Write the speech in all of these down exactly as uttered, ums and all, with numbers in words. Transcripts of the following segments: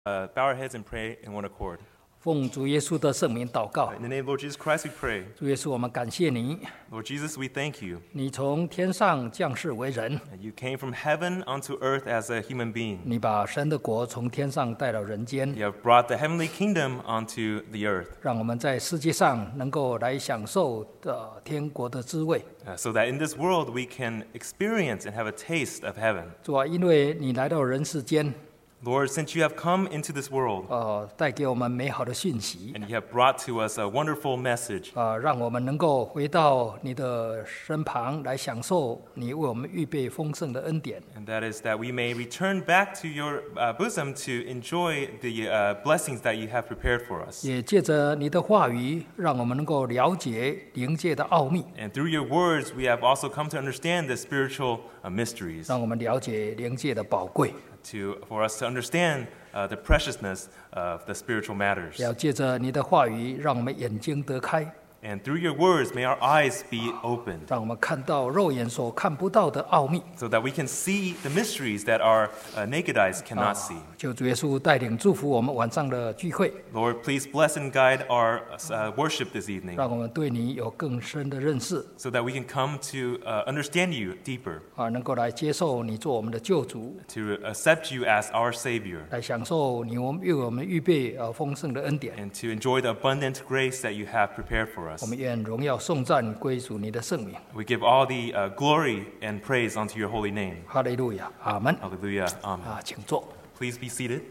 Uh, bow our heads and pray in one accord. 奉主耶稣的圣名祷告。 In the name of Lord Jesus Christ, we pray. 主耶稣，我们感谢你， Lord Jesus, we thank you. 你从天上降世为人， You came from heaven onto earth as a human being. 你把神的国从天上带到人间， You have brought the heavenly kingdom onto the earth, 让我们在世界上能够来享受的天国的滋味。 uh, so that in this world we can experience and have a taste of heaven. 主啊，因为你来到人世间， Lord, since you have come into this world 呃，带给我们美好的讯息， and you have brought to us a wonderful message, 呃，让我们能够回到你的身旁来享受你为我们预备丰盛的恩典。 and that is that we may return back to your uh, bosom to enjoy the uh, blessings that you have prepared for us. 也借着你的话语，让我们能够了解灵界的奥秘， And through your words, we have also come to understand the spiritual uh, mysteries, 让我们了解灵界的宝贵。 to, for us to understand uh, the preciousness of the spiritual matters. 要借着你的话语，让我们眼睛得开， And through your words, may our eyes be opened, 让我们看到肉眼所看不到的奥秘。 so that we can see the mysteries that our uh, naked eyes cannot see. 求主耶稣带领祝福我们晚上的聚会， Lord, please bless and guide our uh, worship this evening, 让我们对你有更深的认识， so that we can come to uh, understand you deeper, 啊，能够来接受你做我们的救主， to accept you as our Savior, 来享受你我们为我们预备呃丰盛的恩典。 and to enjoy the abundant grace that you have prepared for us. 我们愿荣耀颂赞归属你的圣名。 We give all the uh, glory and praise unto your holy name. 哈利路亚，阿门。 Hallelujah. Amen. 啊，请坐。 Please be seated.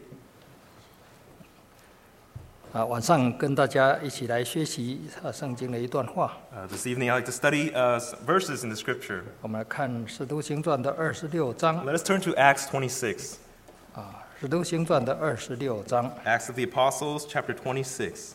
啊，晚上跟大家一起来学习啊圣经的一段话。 Uh, this evening, I'd like to study uh, verses in the scripture. 我们来看《使徒行传》的二十六章。 Let us turn to Acts twenty-six. 啊，《使徒行传》的二十六章。 Acts of the Apostles, chapter twenty-six.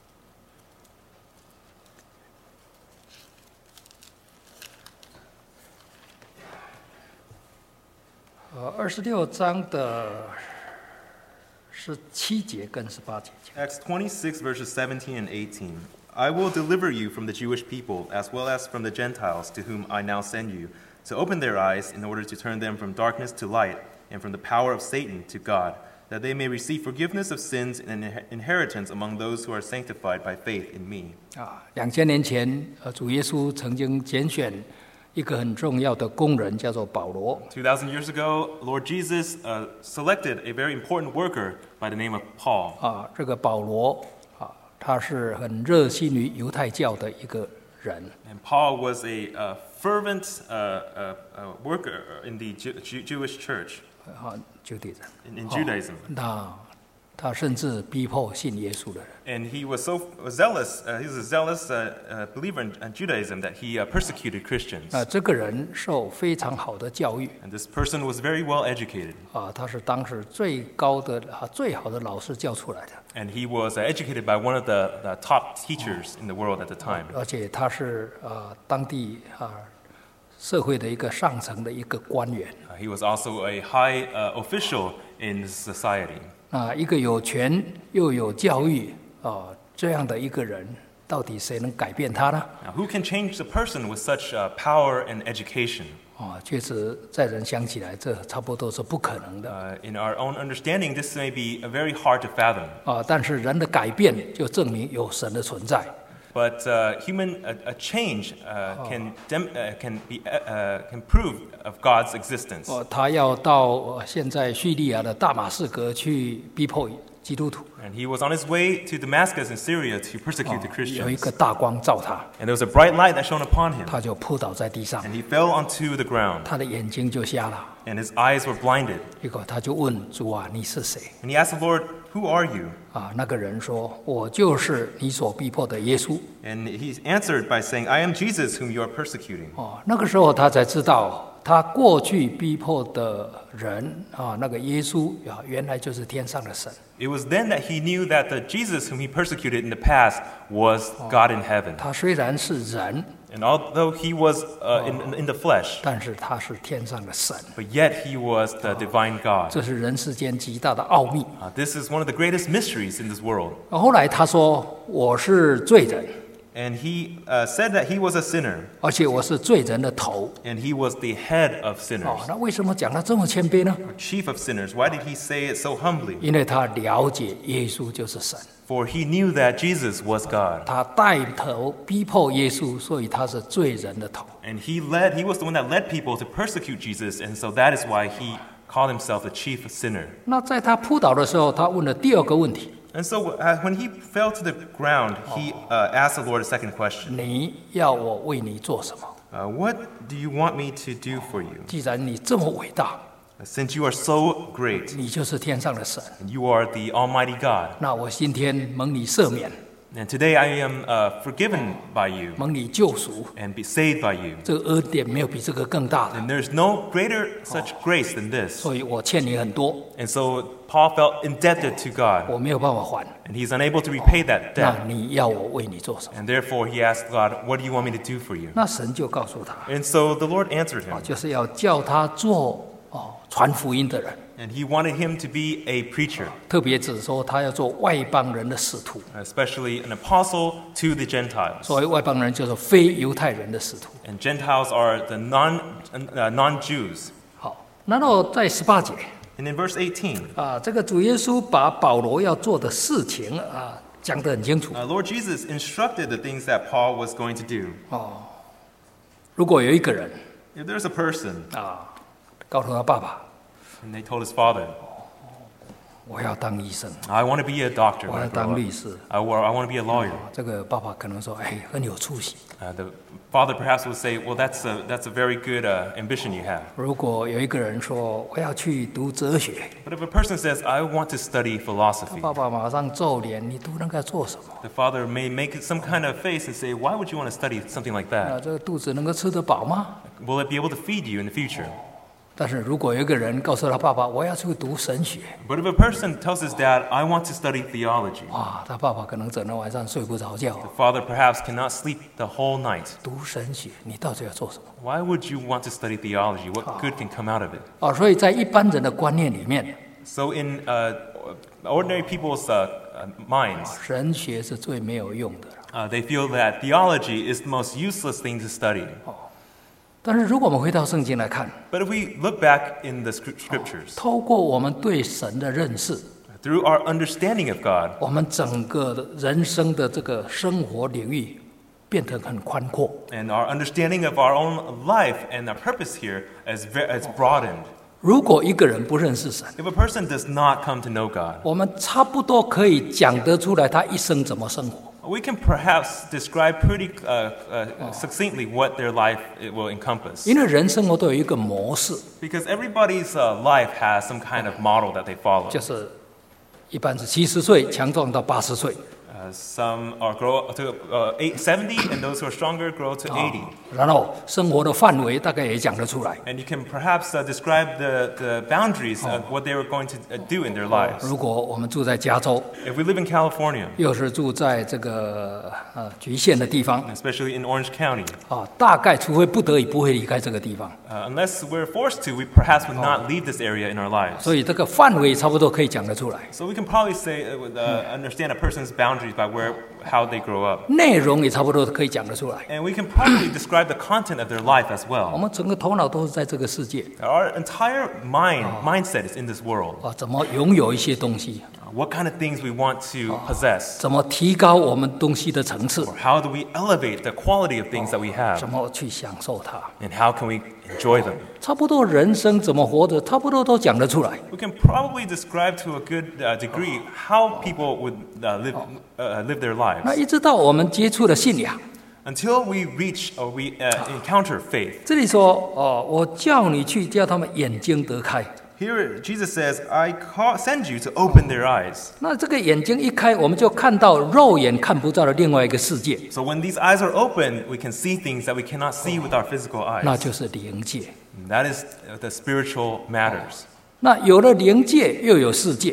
呃，二十六章的十七节跟十八节。 Acts twenty-six, verses seventeen and eighteen. I will deliver you from the Jewish people, as well as from the Gentiles, to whom I now send you, to open their eyes in order to turn them from darkness to light, and from the power of Satan to God, that they may receive forgiveness of sins and an inheritance among those who are sanctified by faith in me. 啊，两千年前，呃，主耶稣曾经拣选一个很重要的工人，叫做保罗。 two thousand years ago, Lord Jesus uh, selected a very important worker by the name of Paul. 啊，这个保罗啊，他是很热心于犹太教的一个人。 And Paul was a uh, fervent uh, uh, uh, worker in the Jew- Jew- Jewish church, 啊，就对人。 in, in Judaism. 那他甚至逼迫信耶稣的人。 And he was so zealous, uh, he was a zealous uh, uh, believer in uh, Judaism that he uh, persecuted Christians. 啊，这个人受非常好的教育 And this person was very well educated. 啊，他是当时最高的啊最好的老师教出来的， And he was uh, educated by one of the, the top teachers in the world at the time. 而且他是啊当地啊社会的一个上层的一个官员。 Uh, he was also a high uh, official in society. 啊，一个有权又有教育啊这样的一个人，到底谁能改变他呢？ Now, who can change the person with such uh, power and education? 啊，确实在人想起来，这差不多是不可能的 Uh, in our own understanding, this may be uh, very hard to fathom. 啊。但是人的改变就证明有神的存在 But uh, human a, a change uh, can dem- uh, can be uh, can prove of God's existence. 哦，他要到呃现在叙利亚的大马士革去逼迫基督徒， And he was on his way to Damascus in Syria to persecute the 有一 Christians. 个大光照他， And there was a bright light that shone upon him, 他就扑倒在地上， and he fell onto the ground, 他的眼睛就瞎了。 and his eyes were blinded. 结果他就问主啊，你是谁？ And he asked the Lord, "Who are you?" 啊，那个人说，我就是你所逼迫的耶稣。 And he answered by saying, "I am Jesus whom you are persecuting." 哦，那个时候他才知道，他过去逼迫的人啊，那个耶稣啊，原来就是天上的神。 It was then that he knew that the Jesus whom he persecuted in the past was God in heaven. 他虽然是人， And although he was uh, in, in the flesh, 但是他是天上的神。 but yet he was the divine God. 这是人世间极大的奥秘。 Uh, this is one of the greatest mysteries in this world. 后来他说：“我是罪人， And he uh, said that he was a sinner, 而且我是罪人的头。 and he was the head of 哦 sinners, ， 那为什么讲他这么谦卑呢？ chief of sinners. Why did he say it so humbly? 因为他了解耶稣就是神， For he knew that Jesus was God, 他带头逼迫耶稣，所以他是罪人的头。 and he led. He was the one that led people to persecute Jesus, and so that is why he called himself the chief sinner. 那在他扑倒的时候，他问了第二个问题： And so uh, when he fell to the ground, he uh, asked the Lord a second question. 你要我为你做什么？ Uh, what do you want me to do for you? 既然你这么伟大， Since you are so great, 你就是天上的神， and you are the Almighty God, 那我今天蒙你赦免， and today I am uh, forgiven by you 蒙你救赎， and be saved by you. 这个恩典没有比这个更大的， And there's no greater such grace than this. 所以我欠你很多， And so Paul felt indebted to God, 我没有办法还。 and he's unable to repay that 那 debt. 你要我为你做什么？ And therefore he asked God, what do you want me to do for you? 那神就告诉他， And so the Lord answered 啊， him, 就是要叫他做哦传福音的人， and he wanted him to be a preacher, 特别指说他要做外邦人的使徒。 especially an apostle to the Gentiles. 所谓外邦人，就是非犹太人的使徒。 And Gentiles are the non, uh, non-Jews. 好，然后在十八节 And in verse eighteen, 啊，这个主耶稣把保罗要做的事情啊讲得很清楚。 uh, Lord Jesus instructed the things that Paul was going to do. 如果有一个人 If there's a person, 啊，告诉他爸爸， and they told his father, 我要当医生， I want to be a doctor 我 when 要 I grow 当 up. 律师。 I, wa- I want to be a lawyer. 这个爸爸可能说，哎，很有出息。 Uh, the father perhaps would say, well, that's a, that's a very good uh, ambition you have. 如果有一个人说我要去读哲学， But if a person says, I want to study philosophy, 爸爸马上皱脸，你读那个做什么？ the father may make some kind of face and say, why would you want to study something like 啊， that? 这个肚子能够吃得饱吗？ Will it be able to feed you in the future? 但是如果有一个人告诉他爸爸，我要去读神学， But if a person tells his dad, I want to study theology, 哇，他爸爸可能整个晚上睡不着觉。 the father perhaps cannot sleep the whole night. 读神学，你到底要做什么？ Why would you want to study theology? What good can come out of it? 啊，所以在一般人的观念里面， So in uh, ordinary people's uh, uh, minds, 神学是最没有用的。 uh, they feel that theology is the most useless thing to study. 但是如果我们回到圣经来看， But if we look back in the scrip- scriptures, 透过我们对神的认识， through our understanding of God, 我们整个的人生的这个生活领域变得很宽阔。 and our understanding of our own life and our purpose here is, ve- is broadened. 如果一个人不认识神， If a person does not come to know God, 我们差不多可以讲得出来他一生怎么生活。 we can perhaps describe pretty uh, uh, succinctly what their life it will encompass. 因为人生活都有一个模式， Because everybody's uh, life has some kind of model that they follow. 就是一般是七十岁强壮到八十岁， Uh, some are grow to uh, eight, seventy, and those who are stronger grow to eighty. 然后生活的范围大概也讲得出来。 And you can perhaps uh, describe the, the boundaries of what they were going to uh, do in their lives. 如果我们住在加州， If we live in California, 又是住在这个呃局限的地方 especially in Orange County, 啊，大概除非不得已不会离开这个地方， uh, unless we're forced to, we perhaps would not leave this area in our lives. 所以这个范围差不多可以讲得出来。 So we can probably say, uh, with, uh, understand a person's boundaries by where, how they grow up. 内容也差不多可以讲得出来。 And we can probably describe the content of their life as 我 well. 们整个头脑都是在这个世界 Our entire mind, mindset is in this world. 啊，怎么拥有一些东西， Uh, What kind of things we want to possess. 怎么提高我们东西的层次， How do we elevate the quality of things that we 怎 have? 么去享受它。 And how can we enjoy them? 差不多人生怎么活着，差不多都讲得出来。 We can probably describe to a good uh, degree how people would uh, live, uh, live their 那 lives. 一直到我们接触了信仰， Until we reach or we uh, encounter faith. 这里说哦，我叫你去，叫他们眼睛得开。 Here Jesus says, I call, send you to open their eyes. 那这个眼睛一开，我们就看到肉眼看不到的另外一个世界， So when these eyes are open, we can see things that we cannot see with our physical 那 eyes. 就是灵界。 And that is uh, the spiritual matters. 那有了灵界，又有世界。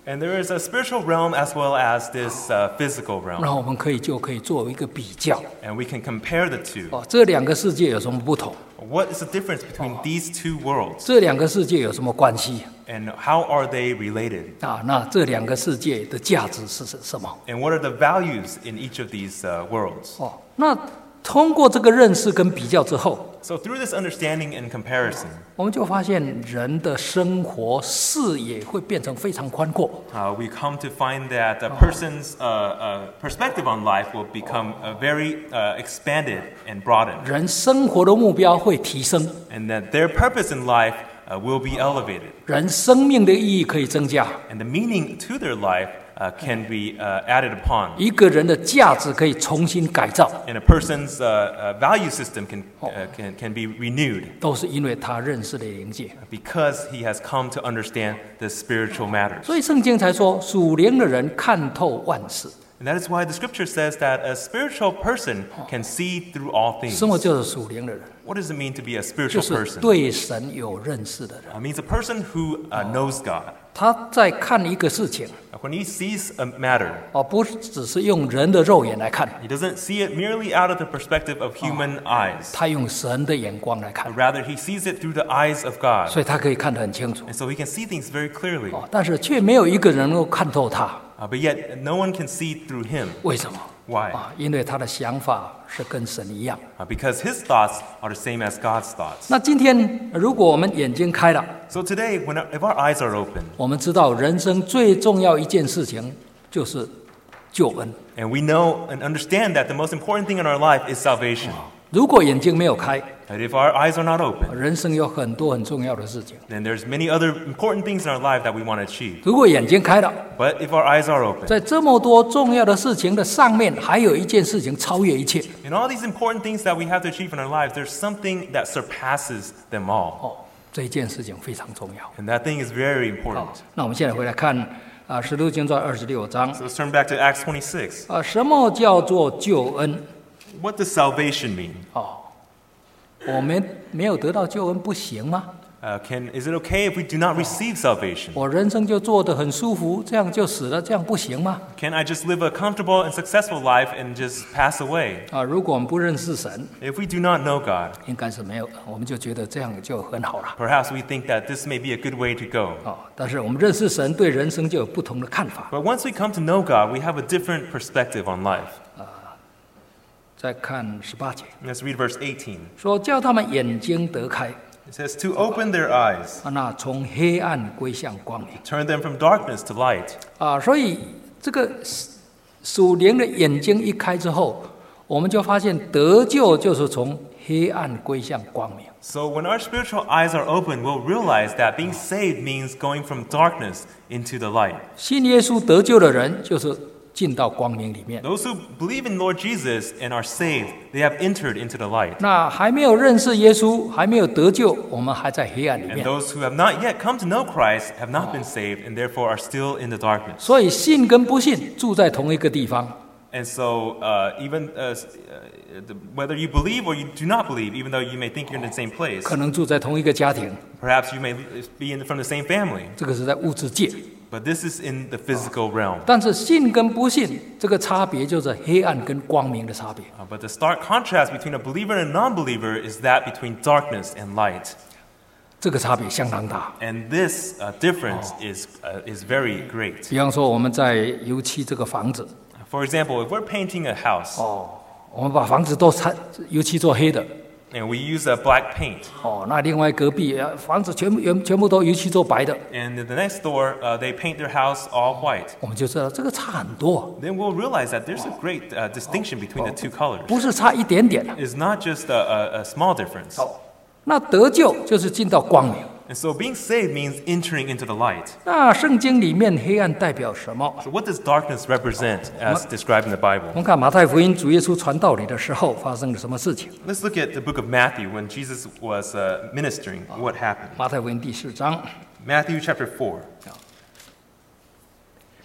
And there is a spiritual realm as well as this uh, physical 然 realm. 后我们可以就可以做一个比较。 And we can compare the two. 哦，这两个世界有什么不同？ What is the difference between these two worlds? 这两个世界有什么关系？ And how are they related? 啊，那这两个世界的价值是是什么？ And what are the values in each of these uh, worlds? 哦，那通过这个认识跟比较之后， So through this understanding and comparison, 我们就发现人的生活视野会变成非常宽阔。 uh, we come to find that a person's uh, uh, perspective on life will become uh, very uh, expanded and broadened. 人生活的目标会提升， And that their purpose in life uh, will be elevated. 人生命的意义可以增加， And the meaning to their life uh, can be uh, added upon. 一个人的价值可以重新改造， And a person's uh, uh, value system can, uh, can, can be renewed 都是因为他认识了灵界。 because he has come to understand the spiritual matters. 所以圣经才说，属灵的人看透万事。 And that is why the scripture says that a spiritual person can see through all things. 什么就是属灵的人？ What does it mean to be a 就 spiritual 是 person? 对神有认识的人。 It means a person who uh, knows God. 他在看一个事情， When he sees a matter, 哦，不只是用人的肉眼来看， he doesn't see it merely out of the perspective of human eyes. 他用神的眼光来看， But rather, he sees it through the eyes of God. 所以他可以看得很清楚。 And so he can see things very clearly. 哦，但是却没有一个人能够看透他。 Uh, but yet, no one can see through him. 为什么？ Why? 啊，因为他的想法是跟神一样。 Uh, because his thoughts are the same as God's thoughts. 那今天如果我们眼睛开了， So today, when our, if our eyes are open, 我们知道人生最重要一件事情就是救恩。 and we know and understand that the most important thing in our life is salvation. 如果眼睛没有开， But if our eyes are not open, 人生有很多很重要的事情。 then there's many other important things in our life that we want to achieve. 如果眼睛开了， But if our eyes are open, 在这么多重要的事情的上面，还有一件事情超越一切。 in all these important things that we have to achieve in our lives, there's something that surpasses them all. 哦，这一件事情非常重要。 And that thing is very 好 important.， 那我们现在回来看啊，《使徒行传》二十六章 So let's turn back to Acts twenty-six. 啊，什么叫做救恩？ What does salvation mean? 哦，我们没有得到救恩不行吗？ Uh, can, is it okay if we do not receive salvation? 我人生就做得很舒服，这样就死了，这样不行吗？ Can I just live a comfortable and successful life and just pass away? 啊，如果我们不认识神， If we do not know God, 应该是没有，我们就觉得这样就很好了。 perhaps we think that this may be a good way to go. 哦，但是我们认识神，对人生就有不同的看法。 But once we come to know God, we have a different perspective on life. 再看十八节， Let's read verse eighteen. 说叫他们眼睛得开， It says, to open their eyes, 啊，那从黑暗归向光明。 turn them from darkness to light. 啊，所以这个属灵的眼睛一开之后，我们就发现得救就是从黑暗归向光明。 So when our spiritual eyes are open, we'll realize that being saved means going from darkness into the light. 信耶稣得救的人，就是进到光明里面。 Those who believe in Lord Jesus and are saved, they have entered into the light. 那还没有认识耶稣，还没有得救，我们还在黑暗里 And 面。 those who have not yet come to know Christ have not been saved and therefore are still in the darkness. 所以信跟不信住在同一个地方。 And so, uh, even uh, uh, the, whether you believe or you do not believe, even though you may think you're in the same place, 可能住在同一个家庭， perhaps you may be in, from the same family, 这个是在物质界。 but this is in the physical realm. 但是信跟不信，这个差别就是黑暗跟光明的差别。 Uh, but the stark contrast between a believer and a non-believer is that between darkness and light. 这个差别相当大。 And this uh, difference is, uh, is very great. 比方说，我们在油漆这个房子， For example, if we're painting a house 哦，我们把房子都擦油漆做黑的， and we use a black paint, 哦，那另外隔壁呃房子全部全全部都油漆做白的， and the next door uh, they paint their house all white, 我们就知道这个差很多， then we'll realize that there's a great uh, distinction between the two colors. 不是差一点点。 It's not just a, a, a small difference. 哦，那得救就是进到光明。 And so being saved means entering into the light. 那圣经里面黑暗代表什么？ So what does darkness represent as described in the 我 Bible? 们看马太福音主耶稣传道理的时候发生了什么事情？ Let's look at the book of Matthew when Jesus was uh, ministering. What happened? 马太福音第四章， Matthew chapter four.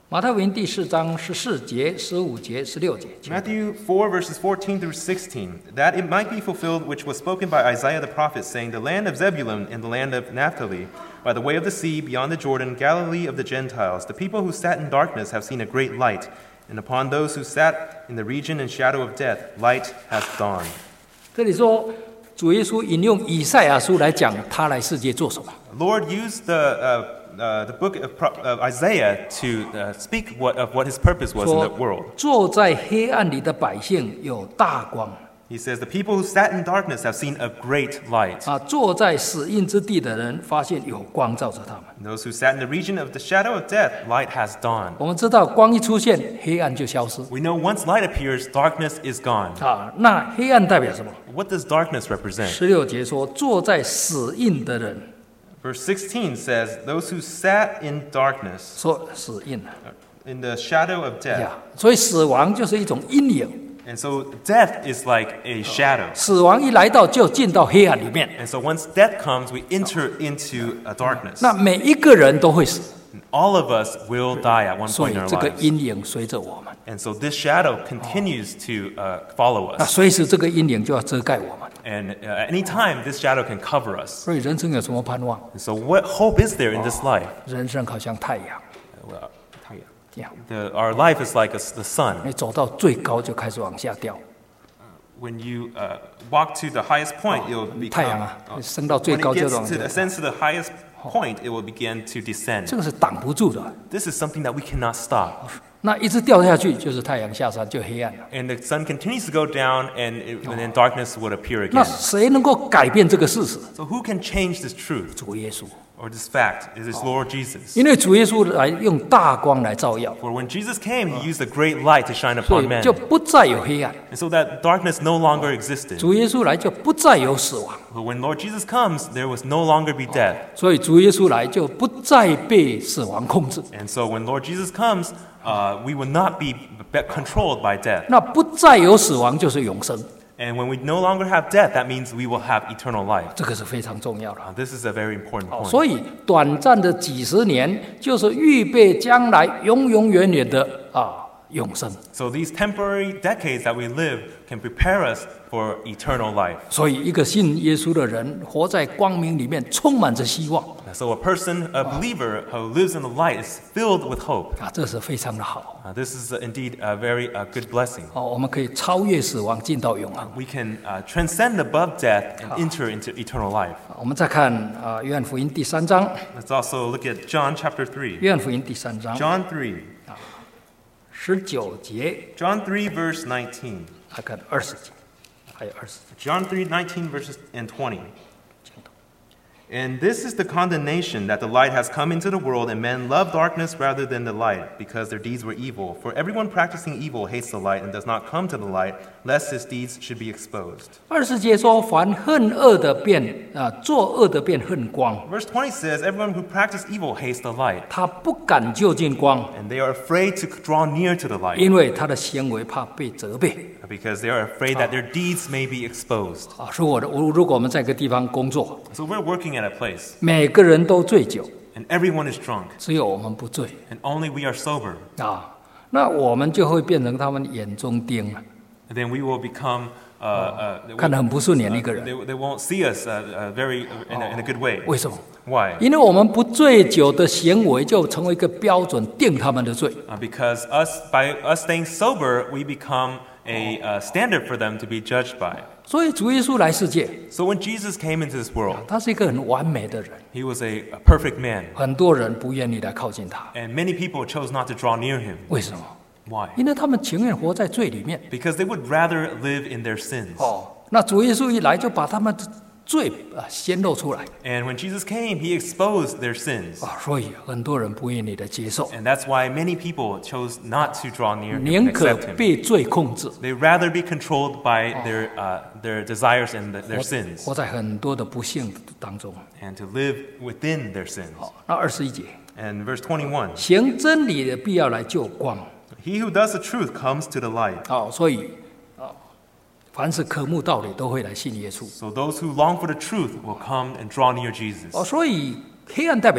马太福音第四章十四节、十五节、十六节。 Matthew four, verses fourteen through sixteen, that it might be fulfilled which was spoken by Isaiah the prophet, saying, The land of Zebulun and the land of Naphtali, by the way of the sea, beyond the Jordan, Galilee of the Gentiles, the people who sat in darkness have seen a great light, and upon those who sat in the region and shadow of death, light has dawned. 这里说，主耶稣引用以赛亚书来讲他来世界做什么。 Lord used the uh, uh, the book of, Pro- of Isaiah to uh, speak what, of what his purpose was in the 说 world. 坐在黑暗里的百姓有大光 He says, The people who sat in darkness have seen a great light. 啊，坐在死荫之地的人发现有光照着他们。 And those who sat in the region of the shadow of death, light has dawned. 我们知道光一出现，黑暗就消失 We know once light appears, darkness is gone. 啊。那黑暗代表什么？ What does darkness represent? 十六节说，坐在死荫的人， Verse sixteen says, Those who sat in darkness, 说死荫 in the shadow of 呀 death. 所以死亡就是一种阴影， And so death is like a shadow. 死亡一来到就进到黑暗里面。 And so once death comes, we enter into a darkness. 那每一个人都会死， And all of us will die at one 所 point 以 in our 这个 lives. 阴影随着我们。 And so this shadow continues to uh, follow 那 us. 随时这个阴影就要遮盖我们。 And uh, at any time, this shadow can cover us. 所以人生有什么盼望？ And so what hope is there in this life? 人生好像太阳 Well, 这样， the, our life is like a, the sun. 你走到最高就开始往下掉。 When you uh, walk to the highest point, it will 太 become. 阳啊， uh, 升到最 when 高 it 就 gets 往 to 下 ascends to the highest point, it will begin to descend. 这个是挡不住的。 This is something that we cannot stop. 那一直掉下去，就是太阳下山就黑暗了。 And the sun continues to go down, and, it, and then darkness would appear 那 again. 谁能够改变这个事实？ So who can change this truth 主耶稣， or this fact? It is Lord Jesus. 因为主耶稣来用大光来照耀， For when Jesus came, he used a great light to shine 所 upon 以 men. 就不再有黑暗。 And so that darkness no longer existed. 主耶稣来就不再有死亡， But when Lord Jesus comes, there was no longer be death. 所以主耶稣来就不再被死亡控制。 And so when Lord Jesus comes, uh, we will not be be controlled by death. 那不再有死亡就是永生， And when we no longer have death, that means we will have eternal life. 这个是非常重要的。 Uh, this is a very important 哦 point. 所以短暂的几十年，就是预备将来永永远远的啊永生。 So these temporary decades that we live can prepare us for eternal life. 所以一个信耶稣的人，活在光明里面，充满着希望 So a person, a believer who lives in the light is filled with hope. 啊，这是非常的好。 Uh, this is uh, indeed a very uh, good blessing. 哦，我们可以超越死亡，进到永恒。 We can uh, transcend above death and enter into eternal life. 我们再看啊，约翰福音第三章， Let's also look at John chapter three. 约翰福音第三章 John three. 十九节， John three, verse nineteen. 来看二十节，还有二十节。 John three, nineteen, verses and twenty. And this is the condemnation that the light has come into the world, and men love darkness rather than the light, because their deeds were evil. For everyone practicing evil hates the light and does not come to the light, lest his deeds should be exposed. 二十节说，凡恨恶的便啊，作恶的便恨光， Verse twenty says, Everyone who practices evil hates the light, 他不敢就近光， and they are afraid to draw near to the light, 因为他的行为怕被责备 because they are afraid that their deeds may be exposed. 啊。说我的，我如果我们在一个地方工作， So we're working at a place, 每个人都醉酒， and everyone is drunk, 只有我们不醉 and only we are sober. 啊，那我们就会变成他们眼中钉了， And then we will become, uh, uh, 看得很不顺眼一个 uh, 人。 they, they won't see us uh, uh, very in a, in a good way. 为什么？ Why? 因为我们不醉酒的行为就成为一个标准，定他们的罪。 Uh, because us, by us staying sober, we become a uh, standard for them to be judged by. 所以主耶稣来世界， So when Jesus came into this world, 他是一个很完美的人， he was a, a perfect man, 很多人不愿意来靠近他。 and many people chose not to draw near him. 为什么？ Why? 因为他们情愿活在罪里面。 Because they would rather live in their sins. 哦，那主耶稣一来，就把他们的罪啊显露出来 And when Jesus came, he exposed their sins. 啊，所以很多人不愿意来接受， And that's why many people chose not to draw near him and 宁可 accept him. 被罪控制， They rather be controlled by their, uh, their desires and the, their 活 sins 活在很多的不幸当中。 and to live within their sins. 好，那二十一节， And verse twenty-one, 行真理的必要来救光。 he who does the truth comes to the light. 好，所以啊，凡是渴慕道理，都会来信耶稣。 So those who long for the truth will come and draw near Jesus. 哦，所以黑暗代表什么？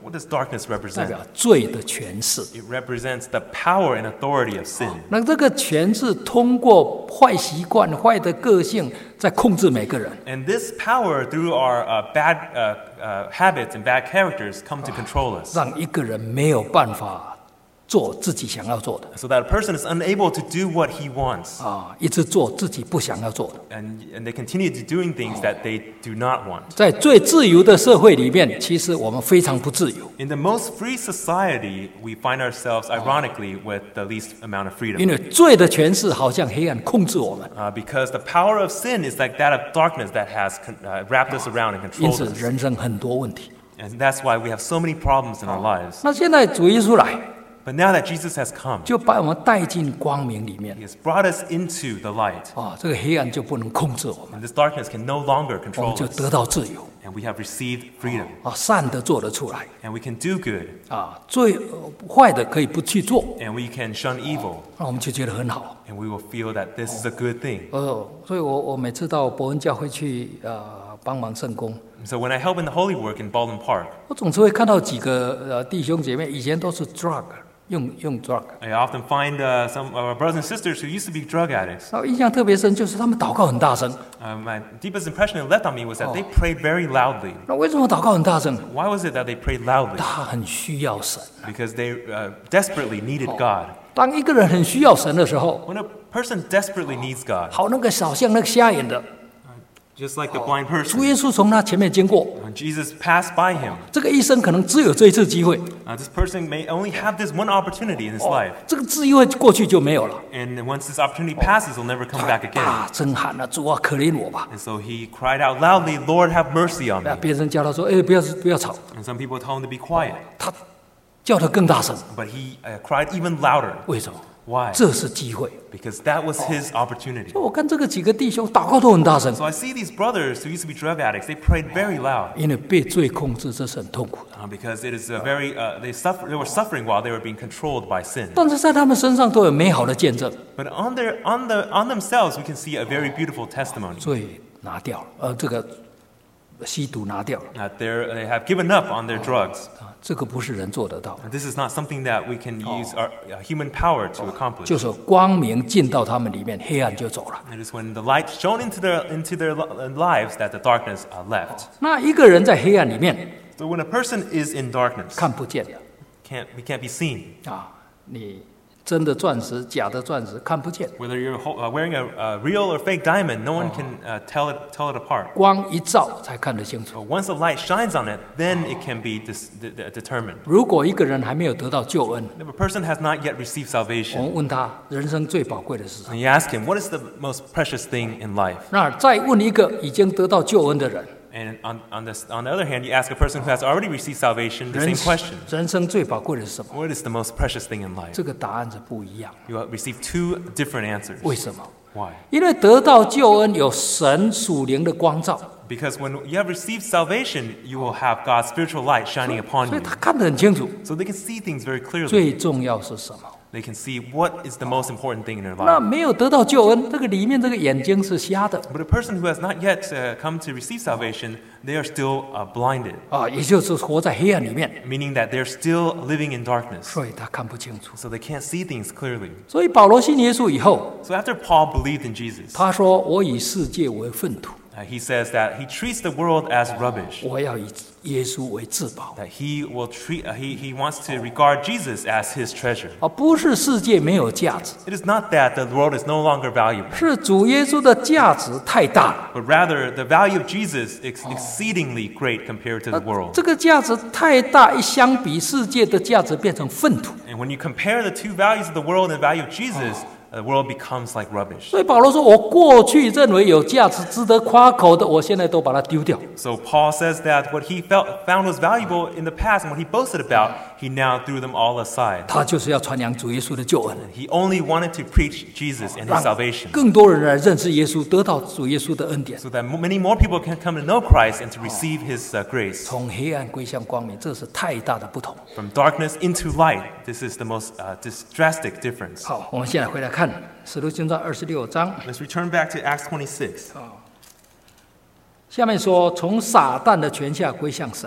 What does darkness 代 represent? 表罪的权势。 It represents the power and authority of sin. 那这个权势通过坏习惯、坏的个性，在控制每个人。 And this power, through our uh, bad uh, uh, habits and bad characters, come to control us. 让一个人没有办法做自己想要做的 So that a person is unable to do what he wants. 啊，一直做自己不想要做的。 And, and they continue to doing things that they do not want. 在最自由的社会里面，其实我们非常不自由， In the most free society, we find ourselves, ironically, with the least amount of 因 freedom. 为罪的权势好像黑暗控制我们， Uh, because the power of sin is like that of darkness that has con- uh, wrapped us around and 因 controlled 此 us. 人生很多问题。 And that's why we have so many problems in our lives. 那现在主耶稣来， But now that Jesus has come, 就把我们带进光明里面 he has brought us into the light. 啊，这个黑暗就不能控制我们， And this darkness can no longer 我 control 们就 us. 得到自由 And we have received freedom. 啊，善的做得出来 And we can do good. 啊，最呃坏的可以不去做， And we can shun evil. 那我们就觉得很好。 And we will feel that this is a good thing. 呃，所以我我每次到伯恩教会去呃帮忙圣工， So when I help in the holy work in Baldwin Park, 我总是会看到几个呃弟兄姐妹，以前都是 drug 用用 drug， I often find uh, some of our brothers and sisters who used to be drug addicts. 然后印象特别深，就是他们祷告很大声。 Uh, my deepest impression it left on me was that they prayed very loudly. 那为什么祷告很大声？ Why was it that they prayed loudly? 他很需要神。 Because they uh, desperately needed God. 当一个人很需要神的时候， When a person desperately needs God, 好那个小像那个瞎眼的， just like the blind 主 person, 耶稣从他前面经过， when Jesus passed by him, 这个一生可能只有这一次机会， uh, this person may only have this one opportunity in his life. 这个机会过去就没有了。 And once this opportunity passes, he'll never come back again. 大声喊了：“主啊，可怜我吧 And so he cried out loudly, Lord, have mercy on！” 那 me. 别人叫他说：“哎，不要不要吵。 And some people told him to be quiet. ” 他叫得更大声， But he uh, cried even louder. 为什么？ Why? 这是机会。 Because that was his opportunity. 我看这个几个弟兄祷告都很大声， So I see these brothers who used to be drug addicts, they prayed very loud. 因为被罪控制，这是很痛苦的。 Uh, because it is a very, uh, they, suffer, they were suffering while they were being controlled by sin. 但是在他们身上都有美好的见证， But on, their, on, the, on themselves, we can see a very beautiful testimony. 罪拿掉了，呃，这个吸毒拿掉了 That they're, they have given up on their drugs. 啊，这个不是人做得到的， And this is not something that we can use our uh, human power to accomplish. 就是光明进到他们里面，黑暗就走了。 It is when the light shone into their, into their li- lives that the darkness uh, left. 那一个人在黑暗里面 So when a person is in darkness, 看不见的 can't, we can't be seen. 啊，你真的钻石、假的钻石看不见， Whether you're ho- uh, wearing a, a real or fake diamond, no one can uh, tell, it, tell it apart. 光一照才看得清楚。 But once the light shines on it, then it can be dis- de- de- determined. 如果一个人还没有得到救恩， If a person has not yet received 我 salvation, 们问他人生最宝贵的是什么？ and you ask him, what is the most precious thing in life? 那再问一个已经得到救恩的人， And on, on, this, on the other hand, you ask a person who has already received salvation the 人 same question. 人生最宝贵的是什么？ What is the most precious thing in life? 这个答案是不一样。 You will receive two different answers. 为什么？ Why? 因为得到救恩有神属灵的光照， Because when you have received salvation, you will have God's spiritual light shining upon 所以 you. 他看得很清楚。 So they can see things very clearly. 最重要是什么？ They can see what is the most important thing in their 那 life. 没有得到救恩，这个里面这个眼睛是瞎的 But a person who has not yet uh, come to receive salvation, they are still uh, blinded, 啊，也就是活在黑暗里面， meaning that they're still living in darkness. 所以他看不清楚。 So they can't see things clearly. 所以保罗信耶稣以后， So after Paul believed in Jesus, 他说：“我以世界为粪土， uh, he says that he treats the world as rubbish, 我要以耶稣为至宝。 that he will treat, uh, he, he wants to regard Jesus as his treasure. ” 啊，不是世界没有价值， It is not that the world is no longer valuable, 是主耶稣的价值太大了。 but rather the value of Jesus is exceedingly great compared to the world. 这个价值太大，一相比世界的价值变成粪土。 And when you compare the two values of the world and the value of Jesus, the world becomes like rubbish. 所以保罗说：“我过去认为有价值、值得夸口的，我现在都把它丢掉。 So Paul says that what he felt, found was valuable in the past and what he boasted about, he now threw them all aside. 他就是要传扬主耶稣的救恩， He only wanted to preach Jesus and his 让 salvation, 更多人来认识耶稣，得到主耶稣的恩典， so that many more people can come to know Christ and to receive his uh, grace. 从黑暗归向光明，这是太大的不同。 From darkness into light, this is the most uh, this drastic difference. 好，我们现在回来看《使徒行传》二十六章， Let's return back to Acts twenty-six. 下面说：“从撒旦的权下归向神。”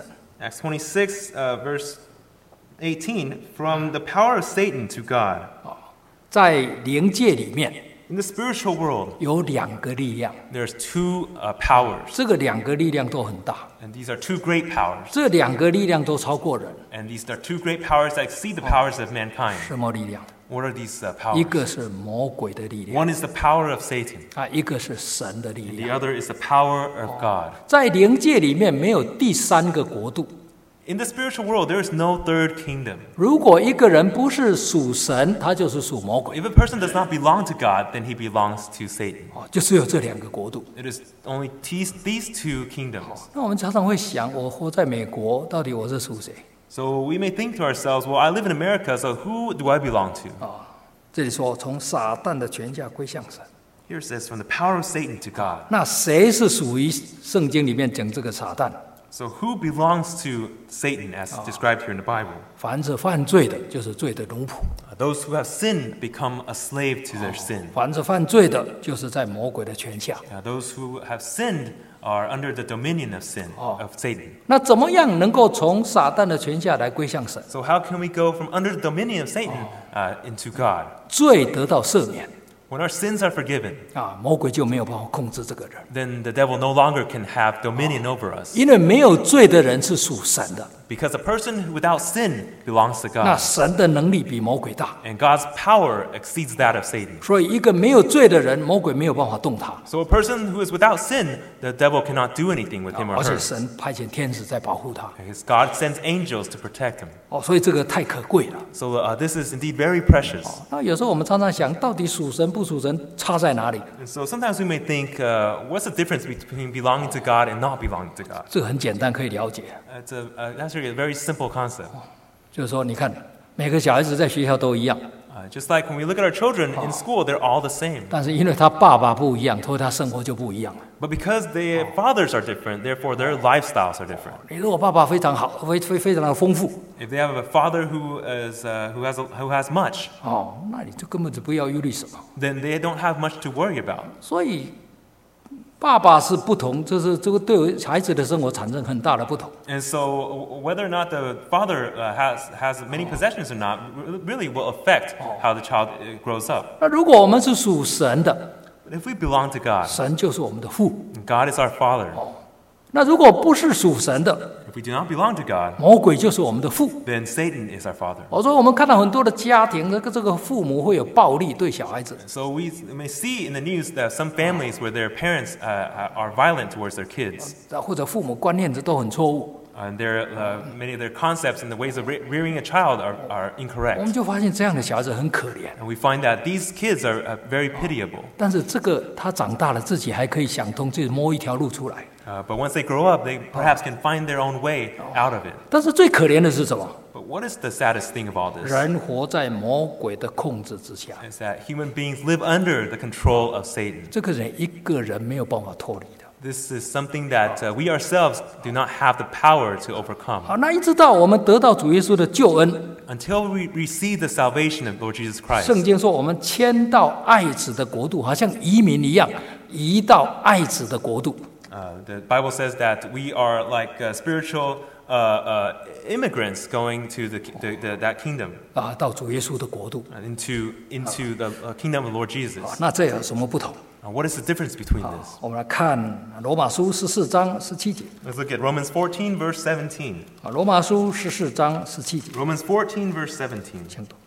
Acts twenty-six, uh, verse eighteen, from the power of Satan to God. 在灵界里面 In the spiritual world, 有两个力量， there's two uh, powers, 这个两个力量都很大， and these are two great powers. 这两个力量都超过人。 And these are two great powers that exceed the powers of mankind. 什么力量？ What are these uh, 一 powers? 个是魔鬼的力量 One is the power of Satan, 啊，一个是神的力 the 量。 other is the power of God. 在灵界里面没有第三个国度。 In the spiritual world, there is no third kingdom. 如果一个人不是属神，他就是属魔鬼 If a person does not belong to God, then he belongs to Satan. 哦，就只有这两个国度。 It is only these, these two kingdoms. 那我们常常会想，我活在美国，到底我是属谁？ So we may think to ourselves, well, I live in America, so who do I belong to? 这里说从撒旦的权下归向神。 Here it says, from the power of Satan to God. 那谁是属于圣经里面讲这个撒旦？ So who belongs to Satan as described here in the Bible? 凡是犯罪的，就是罪的奴仆； Uh, Those who have sinned become a slave to their sin. 凡是犯罪的，就是在魔鬼的权下。 Uh, Those who have sinned are under the dominion of sin, of Satan. 那怎么样能够从撒旦的权下来归向神？ So how can we go from under the dominion of Satan uh, into God? 罪得到赦免 When our sins are forgiven, 啊，魔鬼就没有办法控制这个人， then the devil no longer can have dominion over us. 因为没有罪的人是属神的， Because a person without sin belongs to 那 God. 神的能力比魔鬼大， And God's power exceeds that of Satan. 所以一个没有罪的人，魔鬼没有办法动他， So a person who is without sin, the devil cannot do anything with him or 而且 her. 神派遣天使在保护他。 Because God sends angels to protect him. 哦，所以这个太可贵了。 So uh, this is indeed very precious. 那有时候我们常常想，到底属神不属神差在哪里？ And so sometimes we may think, uh, what's the difference between belonging to God and not belonging to God? 这个很简单，可以了解。 It's a, uh, that's really a very simple concept. 就是说，你看每个小孩子在学校都一样， Uh, just like when we look at our children in school, they're all the same. 但是因为他爸爸不一样，所以他生活就不一样了。 But because their fathers are different, therefore their lifestyles are different. 你如果爸爸非常好，非非非常的丰富， If they have a father who is uh, who has a, who has much, 哦，那你就根本就不要忧虑什么。 then they don't have much to worry about. 所以，爸爸是不同，这是这个对孩子的生活产生很大的不同。 And so w- whether or not the father uh, has has many possessions or not r- really will affect how the child uh, grows up. 那如果我们是属神的， But if we belong to God, 神就是我们的父； God is our father. 那如果不是属神的， If we do not belong to God, 魔鬼就是我们的父。 then Satan is our father. 我说我们看到很多的家庭，这个这个父母会有暴力对小孩子， So we may see in the news that some families where their parents uh, are violent towards their kids, 或者父母观念都很错误， and their uh, many of their concepts and the ways of re- rearing a child are, are 我们 incorrect. 就发现这样的小孩子很可怜。 And we find that these kids are uh, very pitiable. 但是这个他长大了，自己还可以想通，自己摸一条路出来。 Uh, but once they grow up, they perhaps can find their own way out of it. 但是最可怜的是什么？ But what is the saddest thing of all this? 人活在魔鬼的控制之下， Is that human beings live under the control of Satan. 这个人一个人没有办法脱离的。 This is something that uh, we ourselves do not have the power to overcome. 好，那一直到我们得到主耶稣的救恩， Until we receive the salvation of Lord Jesus Christ. 圣经说我们迁到爱子的国度，好像移民一样，移到爱子的国度。 Uh, the Bible says that we are like uh, spiritual uh, uh, immigrants going to the, the, the, that kingdom, 啊，到主耶稣的国度， uh, into, into the uh, kingdom of Lord Jesus. 那这有什么不同？ Uh, what is the difference between this? 我们来看罗马书十四章十七节。 Let's look at Romans fourteen, verse seventeen. 啊，罗马书十四章十七节， Romans fourteen, verse seventeen. 请读。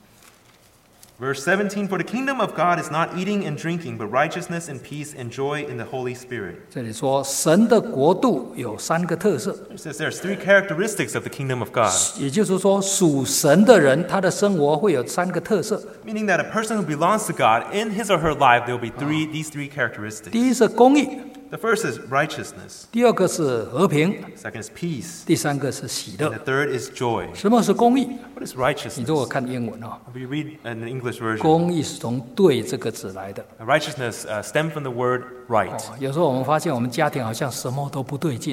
Verse seventeen, for the kingdom of God is not eating and drinking, but righteousness and peace and joy in the Holy Spirit. 这里说神的国度有三个特色， It says there's three characteristics of the kingdom of God, 也就是说属神的人他的生活会有三个特色。 meaning that a person who belongs to God, in his or her life, there will be three, these three characteristics. 第一是公义， The first is righteousness, 第二个是和平， second is peace, 第三个是喜 and 乐 the。third is joy. 什么是公义？ What is 你 righteousness? 如果看英文啊， We read in the English version. 公义是从“对”这个字来的。 Righteousness uh, stems from the word right. 哦，有时候我们发现我们家庭好像什么都不对劲，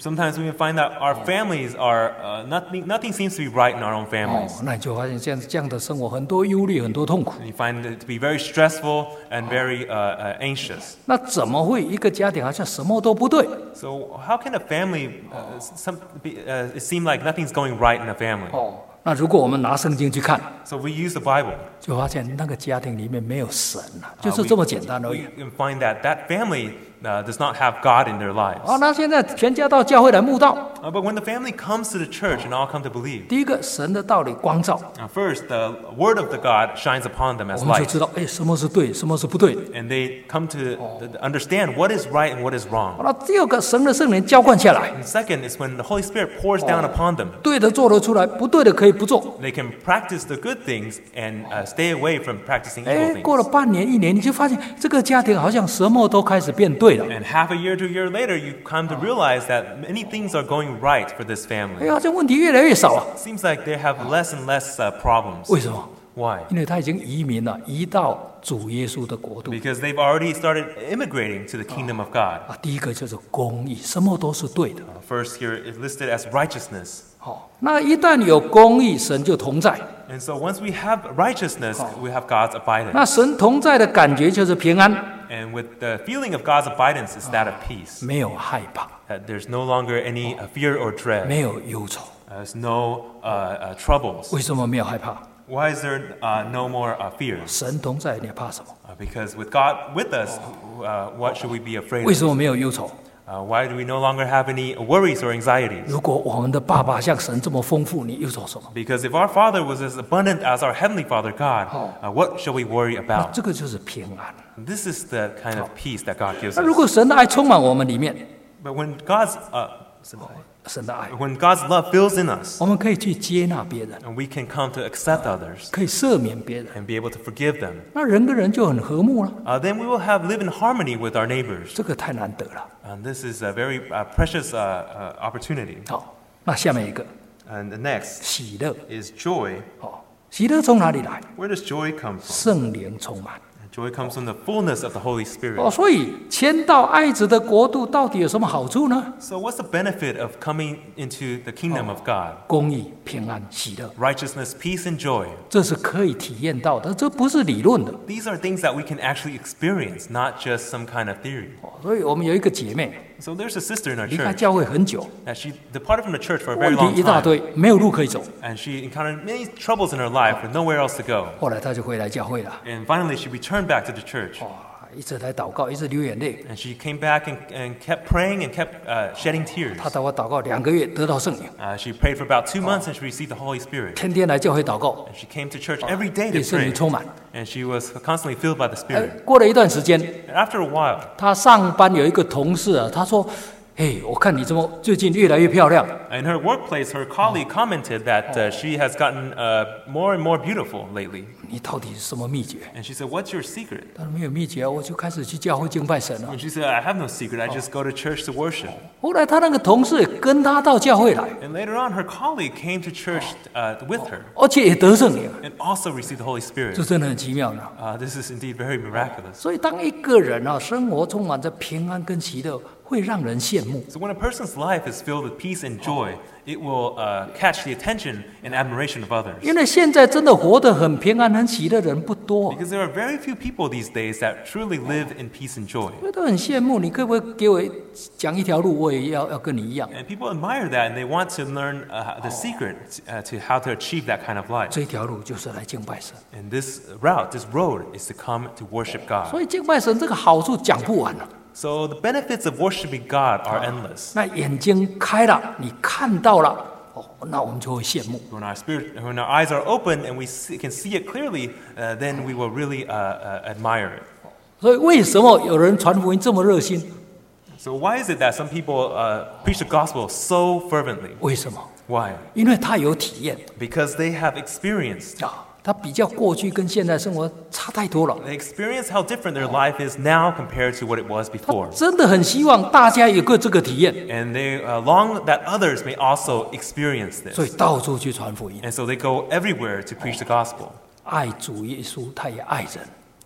Sometimes we can find that our families are uh, nothing. Nothing seems to be right in our own 哦 families.， 那你就发现这样这样的生活很多忧虑，很多痛苦。 And you find it to be very stressful and very uh, uh, anxious. 那怎么会一个家庭好像什么都不对？ So how can a family uh, some, be, uh, it seem like nothing's going right in a family? 哦，那如果我们拿圣经去看， So we use the Bible. 就发现那个家庭里面没有神啊， Uh, 就是 we- 这么简单而 we 已。 can find that that family uh, does not have God in their lives. 哦，那现在全家到教会来慕道， Uh, but when the family comes to the church and all come to believe, 第一个神的道理光照， uh, first the word of the God shines upon them as 我们就 light, 知道，哎，什么是对，什么是不对。 and they come to th- understand what is right and what is wrong. 那第二个神的圣灵浇灌下来， And second is when the Holy Spirit pours down upon them. 对的做得出来，不对的可以不做。 They can practice the good things and uh, stay away from practicing 哎 evil， 过了 things. 半年一年，你就发现这个家庭好像什么都开始变对了， And half a year to a year later, you come to realize that many things are going right for this 哎， family. 好像问题越来越少啊。 Seems like they have less and less uh, problems. 为什么？ Why? 因为他已经移民了，移到主耶稣的国度 Because they've already started immigrating to the kingdom of God. 啊。第一个就是公义，什么都是对的。 Uh, First here is listed as righteousness. 好，那一旦有公义，神就同在。 And so once we have righteousness, we have God's abidance. 那神同在的感觉就是平安， And with the feeling of God's abidance is that of peace. 没有害怕， That there's no longer any uh, fear or dread. 没有忧愁。 There's no uh, uh, troubles. 为什么没有害怕？ Why is there uh, no more uh, fears? 神同在，你怕什么？ Uh, because with God with us, uh, what should we be afraid 为 of? 什么没有忧愁？ Uh, why do we no longer have any worries or anxieties? 如果我们的爸爸像神这么丰富，你忧愁什么？ Because if our Father was as abundant as our Heavenly Father God, uh, what shall we worry 那 about? 这个就是平安。 This is the kind of peace that God gives 那如 us. 果神的爱充满我们里面， But when God's uh, 神的爱， when God's love fills in us, 我们可以去接纳别人， and we can come to accept others 可以赦免别人， and be able to forgive them, 那人跟人就很和睦了。 uh, then we will have live in harmony with our neighbors. 这个太难得了。 And this is a very uh, precious uh, uh, opportunity. 好，那下面一个 And the next 喜乐， is joy. 哦，喜乐从哪里来？ Where does joy come from? 圣灵充满。 Joy comes from the fullness of the Holy Spirit. 哦，所以迁到爱子的国度到底有什么好处呢？ So what's the benefit of coming into the kingdom of God? 公义、平安、喜乐， Righteousness, peace, and joy. 这是可以体验到的，这不是理论的。 These are things that we can actually experience, not just some kind of theory. 哦，所以我们有一个姐妹 So there's a sister in our 离开 church 教会很久， that she departed from the church for a very 问 long 题一大 time. 堆，没有路可以走。 And she encountered many troubles in her life with nowhere else to go. 后来她就回来教会了， And finally, she returned back to the church. 哇，一直在祷告，一直流眼泪。 And she came back and, and kept praying and kept uh, shedding tears. 她祷告祷告两个月，得到圣灵， Uh, she prayed for about two months and she received the Holy Spirit. 天天来教会祷告， And she came to church every day 被 to 圣灵 pray. 充满。 And she was constantly filled by the 哎 Spirit.， 过了一段时间， And after a while, 她上班有一个同事啊，他说：“哎，我看你怎么最近越来越漂亮。 in her workplace, her colleague commented that uh, she has gotten uh, more and more beautiful lately. 你到底是什么秘诀 And she said, "What's your secret?" ？” 他说：“没有秘诀啊，我就开始去教会敬拜神了。 And she said, "I have no secret. I just go to church to worship." ” 后来他那个同事也跟他到教会来， And later on, her colleague came to church uh, with her 而且也得圣灵， and also received the Holy 这 Spirit. 真的很奇妙呢。 Uh, this is indeed very miraculous. 所以，当一个人啊，生活充满着平安跟喜乐，会让人羡慕。 So when a person's life is filled with peace and joy, it will uh, catch the attention and admiration of others. 因为现在真的活得很平安、很喜乐的人不多， Because there are very few people these days that truly live in peace and joy. 所以都很羡慕。你可不可以给我讲一条路，我也要要跟你一样？ And people admire that and they want to learn uh, the secret uh, to how to achieve that kind of life. 这条路就是来敬拜神。 And this route, this road, is to come to worship God. 所以敬拜神这个好处讲不完了。 So the benefits of worshiping God are endless. 那眼睛开了，你看到了，哦，那我们就会羡慕。 When our spirit, when our eyes are open and we see, can see it clearly, uh, then we will really uh, uh, admire it. 所以为什么有人传福音这么热心？ So why is it that some people uh, preach the gospel so fervently? 为什么？ Why? 因为他有体验 Because they have experienced. 啊，他比较过去跟现在生活差太多了。 They experience how different their life is now compared to what it was 他 before. 真的很希望大家有个这个体验， And they uh, long that others may also experience 所以 this. 到处去传福音。 And so they go everywhere to preach the gospel. 爱主耶稣，他也爱人。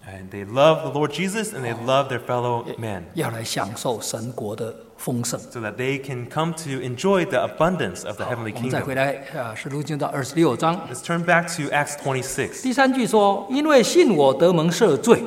And they love the Lord Jesus and they love their fellow men 要来享受神国的丰盛。 so that they can come to enjoy the abundance of the heavenly 我们再 kingdom. 回来啊，使徒行传二十六章 Let's turn back to Acts twenty-six. 第三句说：“因为信我得蒙赦罪。”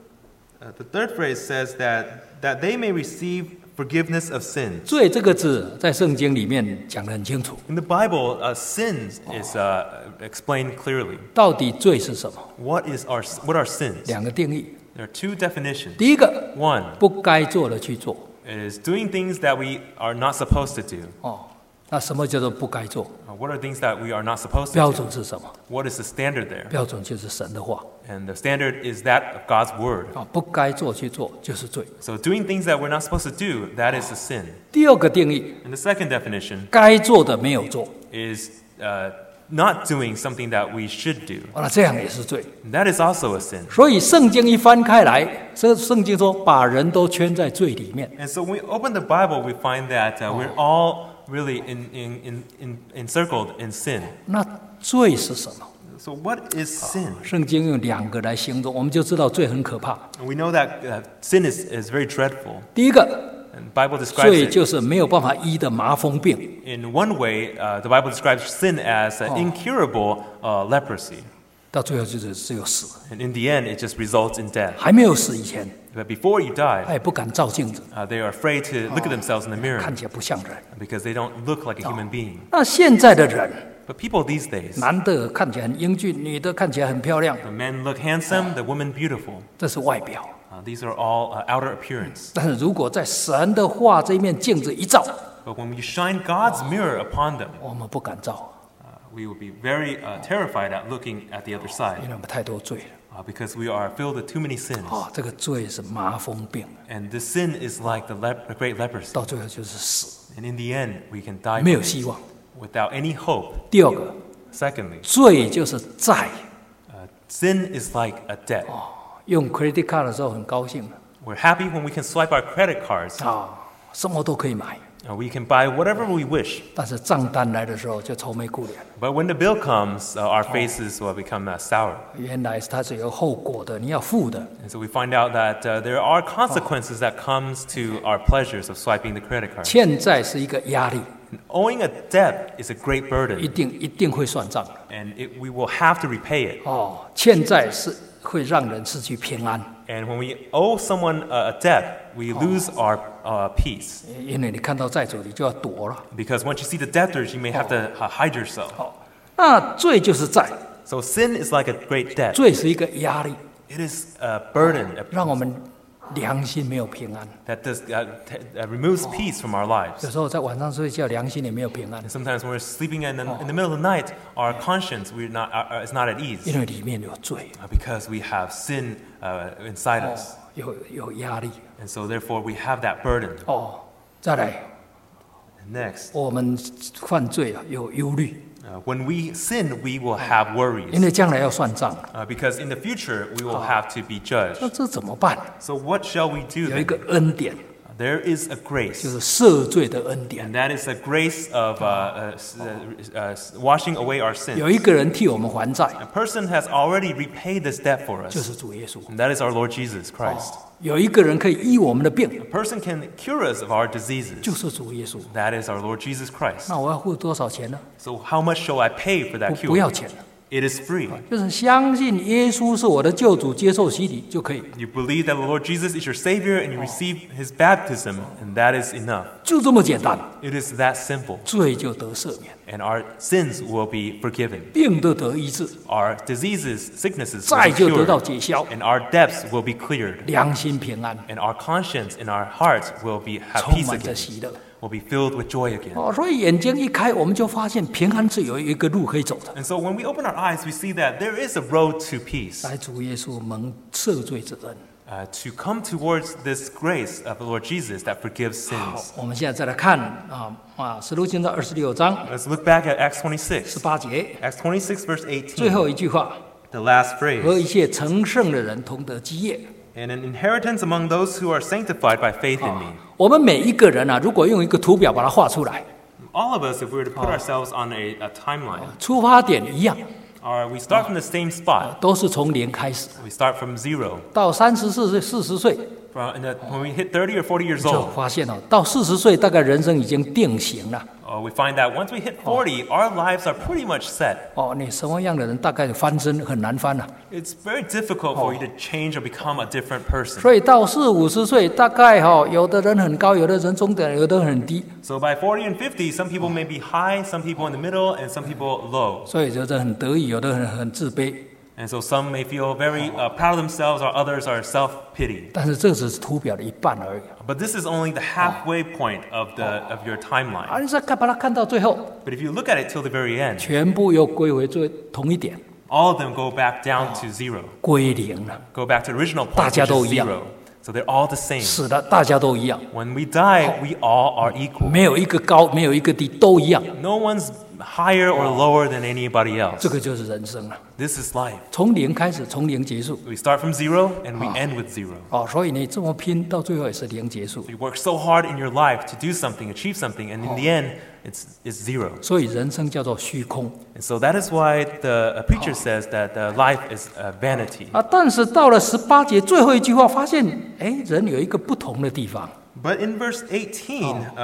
Uh, the third phrase says that, that they may receive forgiveness of sins. 罪这个字在圣经里面讲得很清楚， In the Bible, uh, sins is uh, explained clearly. 到底罪是什么？ What is our what are sins? 两个定义。 There are two definitions. 第一个， One 不该做的去做。 is doing things that we are not supposed to do. 哦，那什么叫做不该做？ Uh, what are things that we are not supposed 标 to do? 准是什么？ What is the standard there? 标准就是神的话 And the standard is that of God's word. 啊，不该做去做就是罪。 So doing things that we're not supposed to do, that is a sin. 第二个定义， And the second definition 该做的没有做， is uh, not doing something that we should do. 哦那这样也是罪。 And that is also a sin. 所以圣经一翻开来，这圣经说把人都圈在罪里面。 And so when we open the Bible, we find that uh, we're all really in, in, in, in, encircled in sin. 那罪是什么？ So what is sin? 圣经用两个来形容，我们就知道罪很可怕。 And we know that uh, sin is, is very dreadful. 第一个， And the Bible describes 罪 it 就是没有办法医的麻风病。 in one way. Uh, the Bible describes sin as uh, incurable uh, leprosy. 到最后就是只有死， And in the end, it just results in death. 还没有死以前， But before you die, 他也不敢照镜子， uh, they are afraid to look at themselves in the mirror 看起来不像人。 because they don't look like a human being. 那现在的人， But people these days, 男的看起来很英俊，女的看起来很漂亮， the men look handsome, the women beautiful. 这是外表。 Uh, these are all uh, outer appearance. 但是如果在神的话这一面镜子一照， But when we shine God's mirror upon them, 我们不敢照， uh, we will be very uh, terrified at looking at the other 因 side 为我们太多罪了。 uh, because we are filled with too many sins. 哦，这个罪是麻风病， And this sin is like the, lep- the great leprosy. 到最后就是死， And in the end, we can die 没 from 有 it 希望。 without any hope. 第二个， Secondly, 罪就是债。 uh, sin is like a debt. 用 credit card 的时候很高兴 We're happy when we can swipe our credit cards. 啊，什么都可以买。 Uh, we can buy whatever we wish. 但是账单来的时候就愁眉苦脸， But when the bill comes, uh, our faces will become uh, sour. 原来它是有后果的，你要付的。 And so we find out that uh, there are consequences that comes to our pleasures of swiping the credit card. 欠债是一个压力， And owing a debt is a great 一 burden, 定一定会算账的。 and it, we will have to repay it. 哦，欠债是会让人失去平安， And when we owe someone a, a debt, we lose our uh, peace. 因为你看到债主，你就要躲了。 Because once you see the debtors, you may have to uh, hide yourself. 哦，那罪就是债， So sin is like a great debt. 罪是一个压力， It is a burden 让我们良心没有平安。 that does, uh, t- uh, removes peace from our 有 lives. 时候在晚上睡觉，良心也没有平安， And sometimes when we're sleeping in the, in the middle of the night, our conscience we're not, uh, uh, is not at ease 因为里面有罪， uh, because we have sin uh, inside 哦 us. 有有压力。 And so therefore we have that burden. 哦，再来， And next, 我们犯罪啊，有忧虑， uh, when we sin, we will have 因 worries 为将来要算账。 uh, because in the future we will have to be judged. 那这怎么办？ So what shall we do 有一 then? 个恩典， There is a 就 grace, 是赦罪的恩典。 and that is a grace of uh, uh, s- uh, uh, washing away our 有 sins. 一个人替我们还债， A person has already repaid this debt for 就 us, 是主耶稣。 and that is our Lord Jesus Christ. 有一个人可以医我们的病， A person can cure us of our diseases. 就是主耶稣。 That is our Lord Jesus Christ. 那我要付多少钱呢？ So how much shall I pay for 不 that 不要 cure? 钱， It is free. 就是相信耶稣是我的救主，接受洗礼就可以， You believe that the Lord Jesus is your Savior and you receive His baptism, and that is enough. 就这么简单， It is that simple, 罪就得赦免， and our sins will be forgiven. 病都得医治， Our diseases, sicknesses 债 will be 就得到 cured, 解消， and our debts will be cleared, 良心平安， and our conscience and our hearts will be have 充 peace 满着 again, 喜乐。 will be filled with joy again. 哦，所以眼睛一开，我们就发现平安是有一个路可以走的。 And so when we open our eyes, we see that there is a road to peace, 来主耶稣蒙赦罪之恩。 uh, to come towards this grace of the Lord Jesus that forgives 好 sins. 我们现在再来看啊啊，使徒行传二十六章 Let's look back at Acts 十 twenty-six. 八节， Acts twenty-six, verse 最 eighteen. 后一句话： The last 和 phrase. 一切成圣的人同得基业。 And an inheritance among those who are sanctified by faith in me. 我们每一个人啊，如果用一个图表把它画出来， All of us, if we were to put ourselves on a, a timeline, 出发点一样， are we start from the same spot. 都是从零开始。 We start from zero. 到三十四岁、四十岁， From, and that when we hit thirty or forty years 就 old, 发现哦，到四十岁大概人生已经定型了。 uh, we find that once we hit forty, our lives are pretty much set. 哦，你什么样的人大概翻身很难翻了、啊。 It's very difficult for you to change or become a different person. 所以到四五十岁，大概哈、哦，有的人很高，有的人中等，有的人很低。 So by forty and fifty, some people may be high, some people in the middle, and some people low. 所以有的很得意，有的很很自卑。 And so some may feel very uh, proud of themselves, or others are self-pity. 但是这只是图表的一半而已。 But this is only the halfway point of the of your 啊， timeline. 你再看把它看到最后， But if you look at it till the very end, 全部又归回最同一点， all of them go back down to zero, 归零了。 go back to the original 大 point, 家 which 都 is 一样。 zero. So they're all the same. 是的，大家都一样， When we die, we all are equal. 没有一个高，没有一个低，都一样。 No one's higher or lower than anybody else. 这个就是人生了， This is life. 从零开始，从零结束。 We start from zero and we end with zero. 哦，所以你这么拼，到最后也是零结束。 You work so hard in your life to do something, achieve something, and in the end, it's, it's zero. 所以人生叫做虚空 And so that is why the uh, preacher says that uh, life is uh, vanity. 啊。但是到了十八节最后一句话，发现哎，人有一个不同的地方。 But in verse eighteen, uh, uh,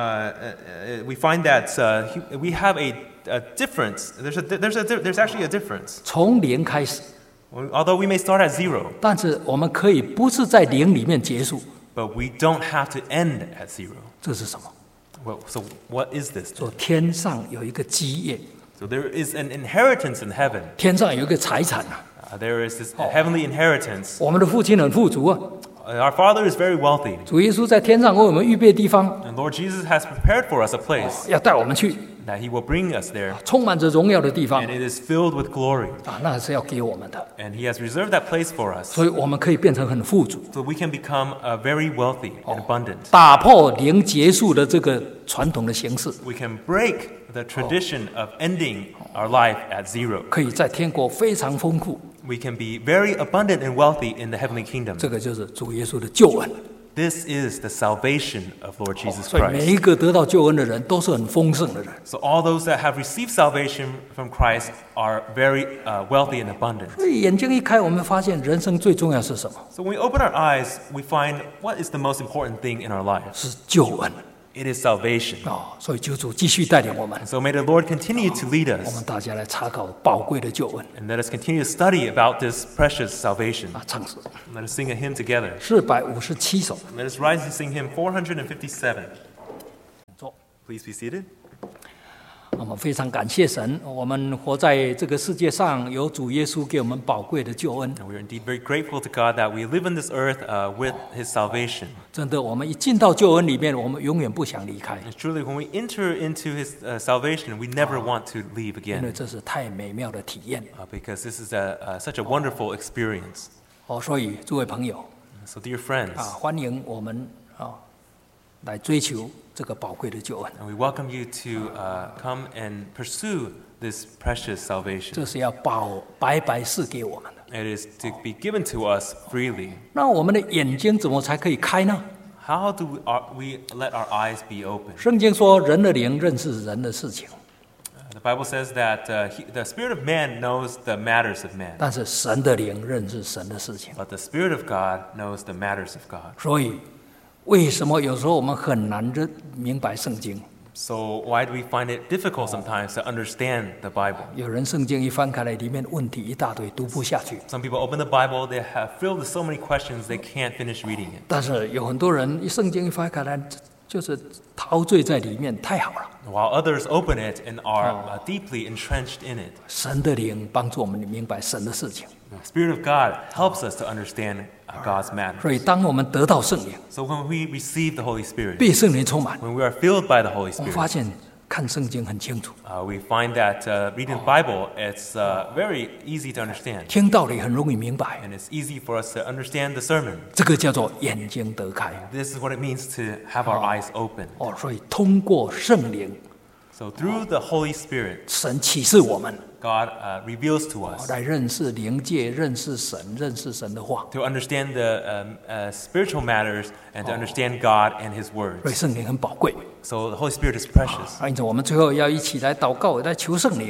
uh, we find that uh, he- we have a, a difference. There's, a, there's, a, there's actually a difference. 从零开始， Although we may start at zero, 但是我们可以不是在零里面结束。 but we don't have to end at zero. 这是什么？ Well, so what is this? 说天上有一个基业， So there is an inheritance in heaven. 天上有一个财产啊。 Uh, there is this heavenly inheritance. 我们的父亲很富足啊， Uh, Our Father is very wealthy. 主耶稣在天上为我们预备地方， And Lord Jesus has prepared for us a place 要带我们去 that He will bring us there. 充满着荣耀的地方 And it is filled with glory. 啊，那是要给我们的， And He has reserved that place for us. 所以我们可以变成很富足， So we can become uh, very wealthy and abundant. 打破零结束的这个传统的形式， We can break the tradition of ending our life at zero. 可以在天国非常丰富。 We can be very abundant and wealthy in the heavenly kingdom. 这个就是主耶稣的救恩。 This is the salvation of Lord Jesus 所以每 Christ. 一个得到救恩的人都是很丰盛的人。 So all those that have received salvation from Christ are very uh, wealthy and abundant. 所以眼睛一开，我们发现人生最重要是什么？ So when we open our eyes, we find what is the most important thing in our lives. 是救恩 It is salvation. 哦。所以求主继续带领我们， And so may the Lord continue to lead 我 us. 们大家来查考宝贵的救恩 And let us continue to study about this precious salvation. 啊！唱诗 Let us sing a hymn together. 四百五十七首。 Let us rise and sing hymn four hundred fifty-seven. 坐 Please be seated. 我们非常感谢神，我们活在这个世界上，有主耶稣给我们宝贵的救恩。 And we are indeed very grateful to God that we live in this earth uh, with His salvation. 真的，我们一进到救恩里面，我们永远不想离开， And truly, when we enter into His uh, salvation, we never want to leave 因为 again 这是太美妙的体验 uh, because this is a, uh, such a wonderful experience. 哦。所以，诸位朋友 So, dear friends, 啊，欢迎我们啊来追求这个宝贵的救恩。 and we welcome you to uh, come and pursue this precious salvation. 这是要保白白赐给我们的。 It is to be given to us freely. 那我们的眼睛怎么才可以开呢？ How do we, are, we let our eyes be open? 圣经说，人的灵认识人的事情， Uh, the Bible says that uh, he, the spirit of man knows the matters of man, 但是神的灵认识神的事情。 but the spirit of God knows the matters of God. 所以，为什么有时候我们很难认明白圣经？ So why do we find it difficult sometimes to understand the Bible? 有人圣经一翻开来，里面问题一大堆，读不下去。 Some people open the Bible, they have filled with so many questions they can't finish reading it. 但是有很多人一圣经一翻开来，就是陶醉在里面，太好了。 While others open it and are uh, deeply entrenched in it. 神的灵帮助我们明白神的事情。 The Spirit of God helps us to understand uh, God's 所 matters. 以，当我们得到圣灵， So when we receive the Holy Spirit, 被圣灵充满， when we are filled by the Holy 我们 Spirit, 发现看圣经很清楚， uh, we find that uh, reading the Bible, it's uh, very easy to understand. 听道理很容易明白。 And it's easy for us to understand the sermon. 这个叫做眼睛得开 This is what it means to have our eyes open. 哦。所以，通过圣灵， So through the Holy Spirit, 神启示我们， God uh, reveals to us 来认识灵界，认识神，认识神的话。 to understand the um, uh, spiritual matters and to understand God and His 所以 words. 圣灵很宝贵 So the Holy Spirit is precious. 啊。因此，我们最后要一起来祷告，来求圣灵。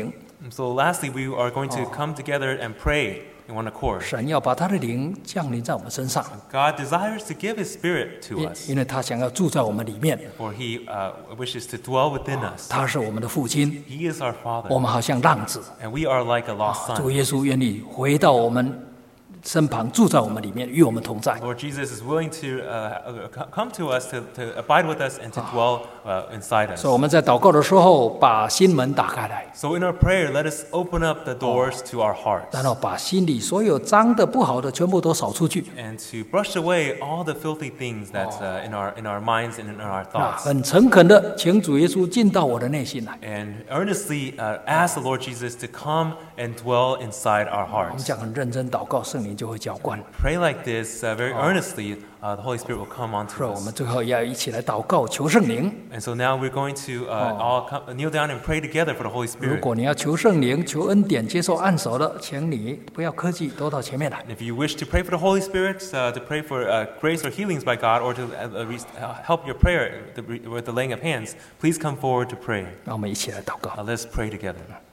So lastly, we are going to come together and pray in one accord. 神要把他的灵降临在我们身上， God desires to give His Spirit to 因 us, 因为他想要住在我们里面， for He uh, wishes to dwell within us. 他是我们的父亲， He is our 我 Father, 们好像浪子。 and we are like a lost 主 son. 耶稣愿意回到我们身旁，住在我们里面，与我们同在。 Lord Jesus is willing to uh, uh, come to us, to, to abide with us, and to dwell uh, inside us. 所以我们在祷告的时候，把心门打开来， So in our prayer, let us open up the doors to our hearts 然后把心里所有脏的、不好的全部都扫出去。 and to brush away all the filthy things that's uh, in our in our minds and in our 啊， thoughts, 很诚恳的，请主耶稣进到我的内心来。 and earnestly uh, ask the Lord Jesus to come and dwell inside our 我们 hearts. 这样很认真祷告，圣灵就会浇灌。 Pray like this uh, very earnestly. Uh, the Holy Spirit will come 是 onto 我们 us. 最后要一起来祷告，求圣灵。 And so now we're going to uh, all come, kneel down and pray together for the Holy 如 Spirit. 果你要求聖靈、求恩典、接受按手的，請你不要客氣，都到前面來。 And if you wish to pray for the Holy Spirit, uh, to pray for uh, grace or healings by God, or to uh, uh, re- uh, help your prayer the, with the laying of hands, please come forward to pray. 让我们一起來禱告。 Uh, let's pray together.